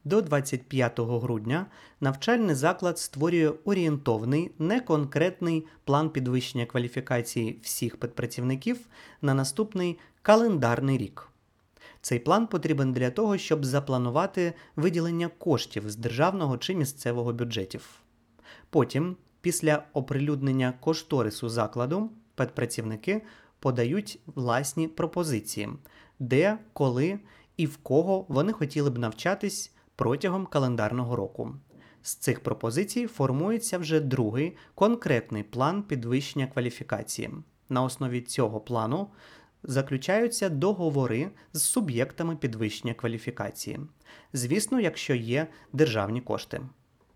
До 25 грудня навчальний заклад створює орієнтовний, неконкретний план підвищення кваліфікації всіх педпрацівників на наступний календарний рік. Цей план потрібен для того, щоб запланувати виділення коштів з державного чи місцевого бюджетів. Потім, після оприлюднення кошторису закладу, педпрацівники подають власні пропозиції, де, коли і в кого вони хотіли б навчатись протягом календарного року. З цих пропозицій формується вже другий конкретний план підвищення кваліфікації. На основі цього плану заключаються договори з суб'єктами підвищення кваліфікації. Звісно, якщо є державні кошти.